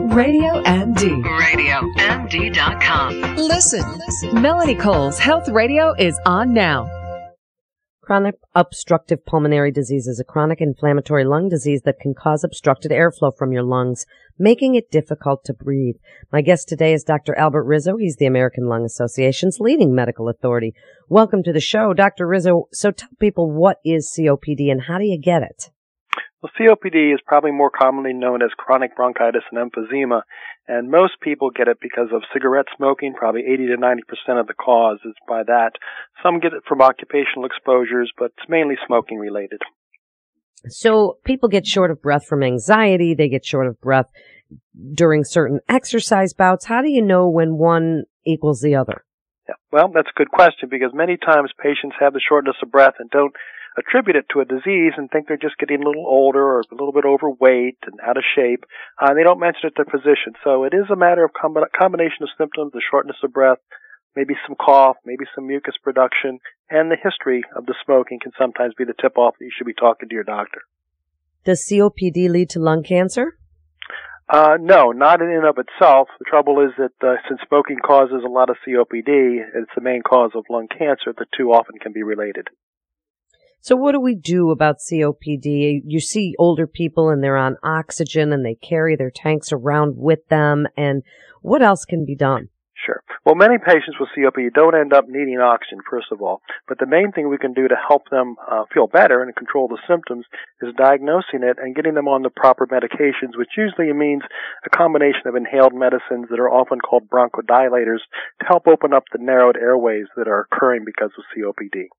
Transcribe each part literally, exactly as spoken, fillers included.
Radio M D. radio M D dot com. Listen. Melanie Cole's Health Radio is on now. Chronic obstructive pulmonary disease is a chronic inflammatory lung disease that can cause obstructed airflow from your lungs, making it difficult to breathe. My guest today is Doctor Albert Rizzo. He's the American Lung Association's leading medical authority. Welcome to the show, Doctor Rizzo. So tell people, what is C O P D and how do you get it? Well, C O P D is probably more commonly known as chronic bronchitis and emphysema, and most people get it because of cigarette smoking. Probably eighty to ninety percent of the cause is by that. Some get it from occupational exposures, but it's mainly smoking related. So people get short of breath from anxiety. They get short of breath during certain exercise bouts. How do you know when one equals the other? Yeah, well, that's a good question, because many times patients have the shortness of breath and don't attribute it to a disease and think they're just getting a little older or a little bit overweight and out of shape. Uh, they don't mention it to their physician. So it is a matter of com- combination of symptoms, the shortness of breath, maybe some cough, maybe some mucus production, and the history of the smoking can sometimes be the tip-off that you should be talking to your doctor. Does C O P D lead to lung cancer? Uh, no, not in and of itself. The trouble is that uh, since smoking causes a lot of C O P D, it's the main cause of lung cancer. The two often can be related. So what do we do about C O P D? You see older people and they're on oxygen and they carry their tanks around with them. And what else can be done? Sure. Well, many patients with C O P D don't end up needing oxygen, first of all. But the main thing we can do to help them uh, feel better and control the symptoms is diagnosing it and getting them on the proper medications, which usually means a combination of inhaled medicines that are often called bronchodilators to help open up the narrowed airways that are occurring because of C O P D.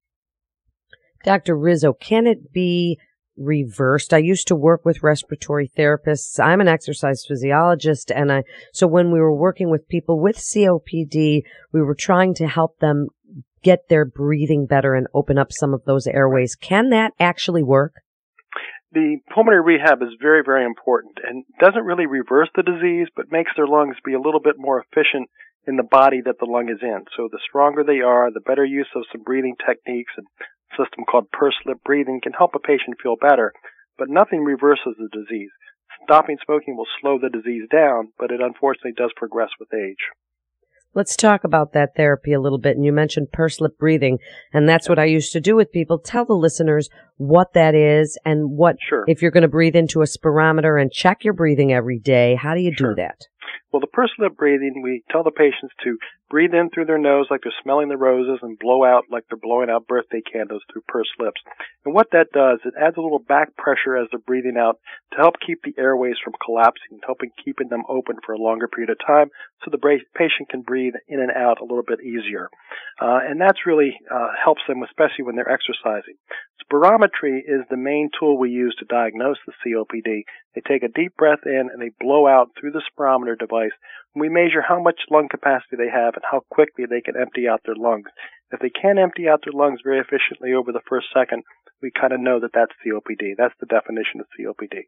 Doctor Rizzo, can it be reversed? I used to work with respiratory therapists. I'm an exercise physiologist, and I so when we were working with people with C O P D, we were trying to help them get their breathing better and open up some of those airways. Can that actually work? The pulmonary rehab is very, very important and doesn't really reverse the disease, but makes their lungs be a little bit more efficient in the body that the lung is in. So the stronger they are, the better use of some breathing techniques and system called pursed lip breathing can help a patient feel better, but nothing reverses the disease. Stopping smoking will slow the disease down, but it unfortunately does progress with age. Let's talk about that therapy a little bit. And you mentioned pursed lip breathing, and that's what I used to do with people. Tell the listeners what that is and what, sure. If you're going to breathe into a spirometer and check your breathing every day, how do you sure. do that? Well, the pursed lip breathing, we tell the patients to breathe in through their nose like they're smelling the roses and blow out like they're blowing out birthday candles through pursed lips. And what that does, it adds a little back pressure as they're breathing out to help keep the airways from collapsing, helping keeping them open for a longer period of time so the patient can breathe in and out a little bit easier. Uh, and that's really uh, helps them, especially when they're exercising. Spirometry is the main tool we use to diagnose the C O P D. They take a deep breath in and they blow out through the spirometer device. We measure how much lung capacity they have and how quickly they can empty out their lungs. If they can't empty out their lungs very efficiently over the first second, we kind of know that that's C O P D. That's the definition of C O P D.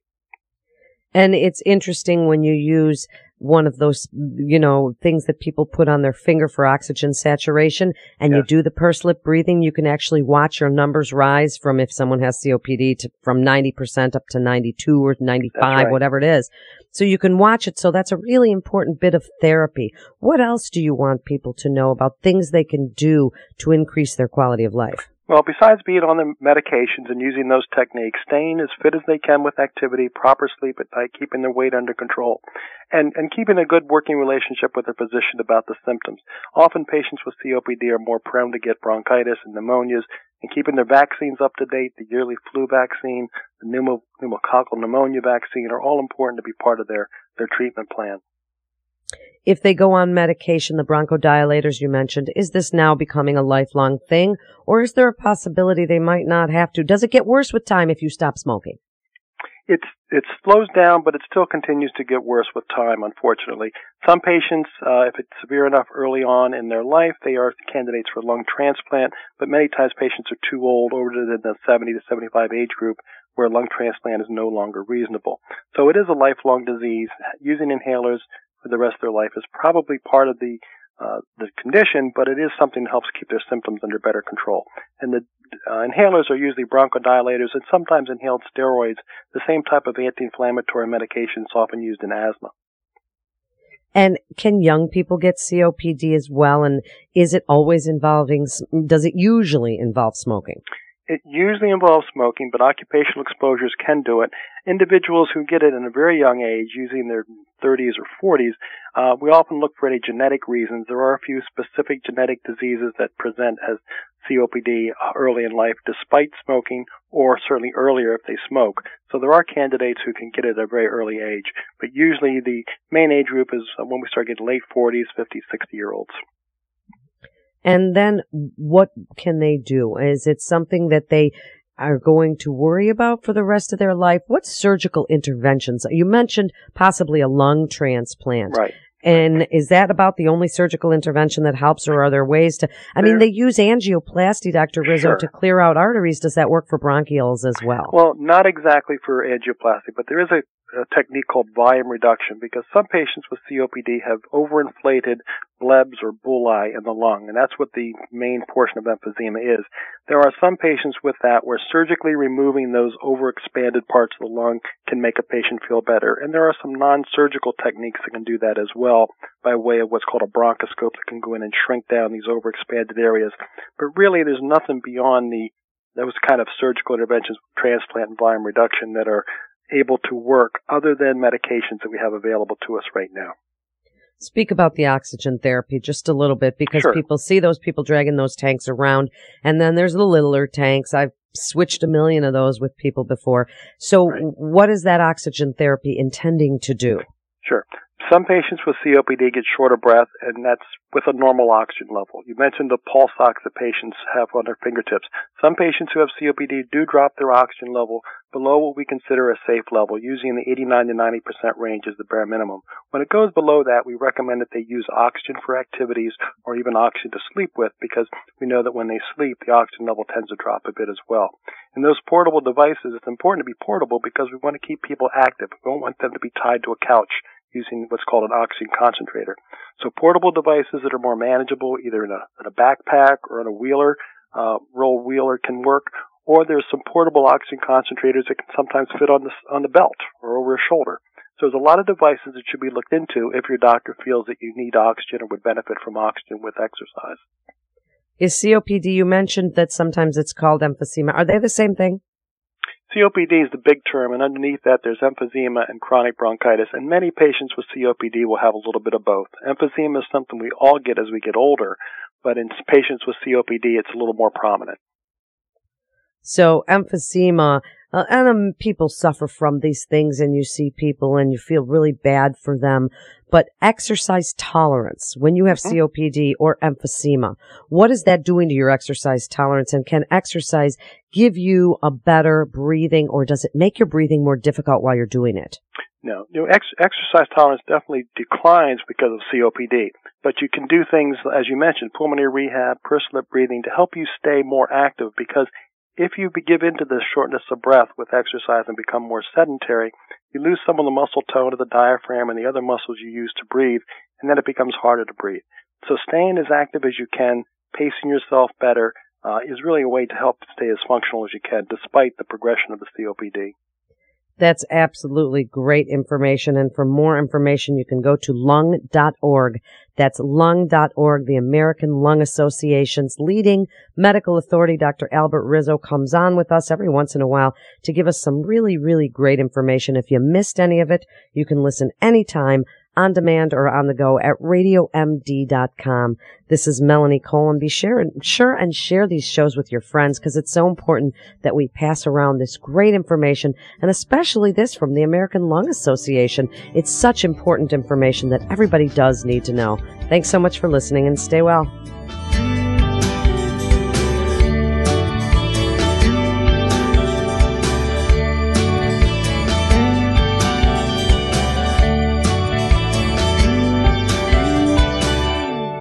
And it's interesting when you use one of those, you know, things that people put on their finger for oxygen saturation, and yes. you do the pursed lip breathing, you can actually watch your numbers rise from, if someone has C O P D, to from ninety percent up to ninety-two or ninety-five, right. whatever it is. So you can watch it. So that's a really important bit of therapy. What else do you want people to know about things they can do to increase their quality of life? Well, besides being on the medications and using those techniques, staying as fit as they can with activity, proper sleep at night, keeping their weight under control, and, and keeping a good working relationship with their physician about the symptoms. Often patients with C O P D are more prone to get bronchitis and pneumonias, and keeping their vaccines up to date, the yearly flu vaccine, the pneumo, pneumococcal pneumonia vaccine are all important to be part of their, their treatment plan. If they go on medication, the bronchodilators you mentioned, is this now becoming a lifelong thing, or is there a possibility they might not have to? Does it get worse with time if you stop smoking? It's, it slows down, but it still continues to get worse with time, unfortunately. Some patients, uh, if it's severe enough early on in their life, they are candidates for lung transplant, but many times patients are too old, over to the seventy to seventy-five age group, where lung transplant is no longer reasonable. So it is a lifelong disease. Using inhalers for the rest of their life is probably part of the uh, the condition, but it is something that helps keep their symptoms under better control. And the uh, inhalers are usually bronchodilators and sometimes inhaled steroids, the same type of anti-inflammatory medication that's often used in asthma. And can young people get C O P D as well? And is it always involving, does it usually involve smoking? It usually involves smoking, but occupational exposures can do it. Individuals who get it in a very young age, usually in their thirties or forties, uh, we often look for any genetic reasons. There are a few specific genetic diseases that present as C O P D early in life, despite smoking, or certainly earlier if they smoke. So there are candidates who can get it at a very early age, but usually the main age group is when we start getting late forties, fifties, sixty-year-olds. And then what can they do? Is it something that they are going to worry about for the rest of their life? What surgical interventions? You mentioned possibly a lung transplant. Right. And is that about the only surgical intervention that helps, or are there ways to, I there, mean, they use angioplasty, Doctor Rizzo, sure. to clear out arteries. Does that work for bronchioles as well? Well, not exactly for angioplasty, but there is a, a technique called volume reduction, because some patients with C O P D have overinflated blebs or bullae in the lung, and that's what the main portion of emphysema is. There are some patients with that where surgically removing those overexpanded parts of the lung can make a patient feel better, and there are some non-surgical techniques that can do that as well by way of what's called a bronchoscope that can go in and shrink down these overexpanded areas. But really, there's nothing beyond the those kind of surgical interventions, transplant and volume reduction, that are able to work other than medications that we have available to us right now. Speak about the oxygen therapy just a little bit, because Sure. people see those people dragging those tanks around, and then there's the littler tanks. I've switched a million of those with people before. So Right. what is that oxygen therapy intending to do? Sure. Some patients with C O P D get short of breath, and that's with a normal oxygen level. You mentioned the pulse ox that patients have on their fingertips. Some patients who have C O P D do drop their oxygen level below what we consider a safe level, usually in the eighty-nine to ninety percent range is the bare minimum. When it goes below that, we recommend that they use oxygen for activities or even oxygen to sleep with, because we know that when they sleep, the oxygen level tends to drop a bit as well. In those portable devices, it's important to be portable because we want to keep people active. We don't want them to be tied to a couch using what's called an oxygen concentrator. So portable devices that are more manageable, either in a, in a backpack or in a wheeler, uh, roll wheeler can work, or there's some portable oxygen concentrators that can sometimes fit on the, on the belt or over a shoulder. So there's a lot of devices that should be looked into if your doctor feels that you need oxygen or would benefit from oxygen with exercise. Is C O P D, you mentioned that sometimes it's called emphysema. Are they the same thing? C O P D is the big term, and underneath that there's emphysema and chronic bronchitis, and many patients with C O P D will have a little bit of both. Emphysema is something we all get as we get older, but in patients with C O P D it's a little more prominent. So emphysema, uh, and um, people suffer from these things, and you see people and you feel really bad for them. But exercise tolerance, when you have mm-hmm. C O P D or emphysema, what is that doing to your exercise tolerance? And can exercise give you a better breathing, or does it make your breathing more difficult while you're doing it? No, you know, ex- exercise tolerance definitely declines because of C O P D. But you can do things, as you mentioned, pulmonary rehab, pursed lip breathing, to help you stay more active, because if you give in to this shortness of breath with exercise and become more sedentary, you lose some of the muscle tone of the diaphragm and the other muscles you use to breathe, and then it becomes harder to breathe. So staying as active as you can, pacing yourself better, uh, is really a way to help stay as functional as you can, despite the progression of the C O P D. That's absolutely great information. And for more information, you can go to lung dot org. That's lung dot org, the American Lung Association's leading medical authority. Doctor Albert Rizzo comes on with us every once in a while to give us some really, really great information. If you missed any of it, you can listen anytime, on demand or on the go, at radio m d dot com. This is Melanie Cole, and be sure, sure and share these shows with your friends, because it's so important that we pass around this great information, and especially this from the American Lung Association. It's such important information that everybody does need to know. Thanks so much for listening, and stay well.